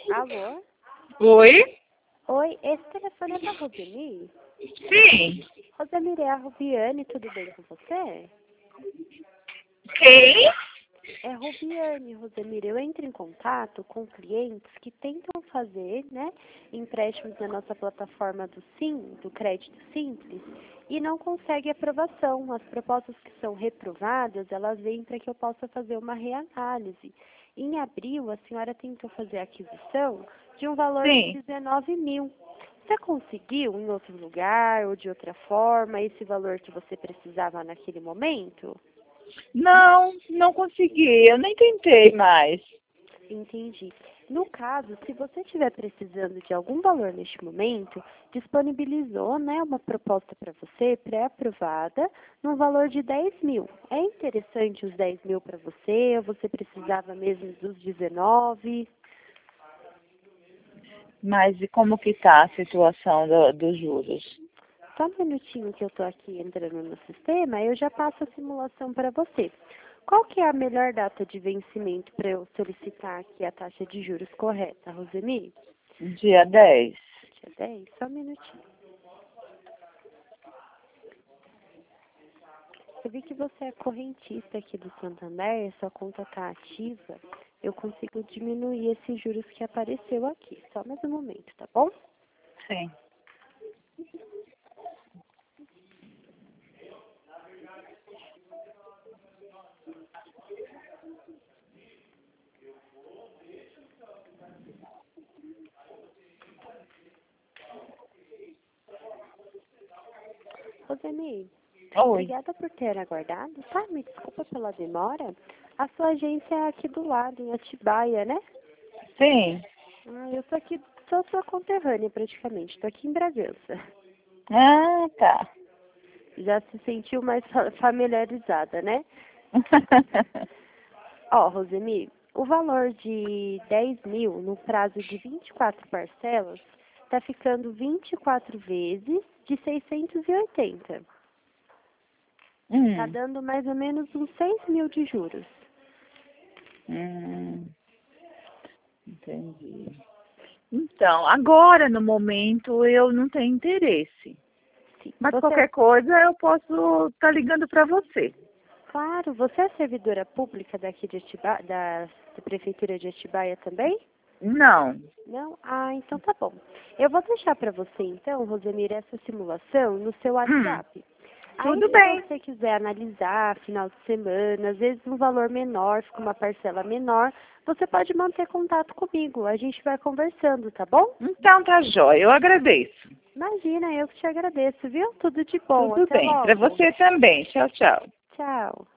Alô? Oi? Oi, esse telefone é da Rosemir? Sim. Rosemir, é a Rubiane, tudo bem com você? Quem? É Rubiane, Rosemir. Eu entro em contato com clientes que tentam fazer, né, empréstimos na nossa plataforma do Crédito Simples, e não conseguem aprovação. As propostas que são reprovadas, elas vêm para que eu possa fazer uma reanálise. Em abril, a senhora tentou fazer a aquisição de um valor de Sim. 19 mil. Você conseguiu em outro lugar ou de outra forma esse valor que você precisava naquele momento? Não consegui. Eu nem tentei mais. Entendi. No caso, se você estiver precisando de algum valor neste momento, disponibilizou, né, uma proposta para você, pré-aprovada, no valor de 10 mil. É interessante os 10 mil para você, ou você precisava mesmo dos 19? Mas e como que tá a situação dos juros? Só um minutinho que eu estou aqui entrando no sistema, eu já passo a simulação para você. Qual que é a melhor data de vencimento para eu solicitar aqui a taxa de juros correta, Rosemir? Dia 10. Dia 10? Só um minutinho. Eu vi que você é correntista aqui do Santander, sua conta está ativa. Eu consigo diminuir esses juros que apareceu aqui. Só mais um momento, tá bom? Sim. Rosemir, Oi. obrigada por ter aguardado, tá? Me desculpa pela demora. A sua agência é aqui do lado, em Atibaia, né? Sim. Ah, eu tô aqui, sou sua conterrânea praticamente, tô aqui em Bragança. Ah, tá. Já se sentiu mais familiarizada, né? Ó, Rosemir, o valor de 10 mil no prazo de 24 parcelas tá ficando 24 vezes de 680. Tá Hum. dando mais ou menos uns 6 mil de juros. Hum. Entendi. Então, agora, no momento, eu não tenho interesse. Sim. Mas Você, qualquer coisa eu posso estar ligando para você. claro, você é servidora pública daqui de Atibaia, da Prefeitura de Atibaia também? Não. Não? Ah, então tá bom. Eu vou deixar para você, então, Rosemir, essa simulação no seu Hum. WhatsApp. Aí, Tudo se bem. você quiser analisar final de semana, às vezes um valor menor, fica uma parcela menor, você pode manter contato comigo. A gente vai conversando, tá bom? Então tá jóia, eu agradeço. Imagina, eu que te agradeço, viu? Tudo de bom. Tudo Até bem. Para logo. você também. Tchau, tchau. Tchau.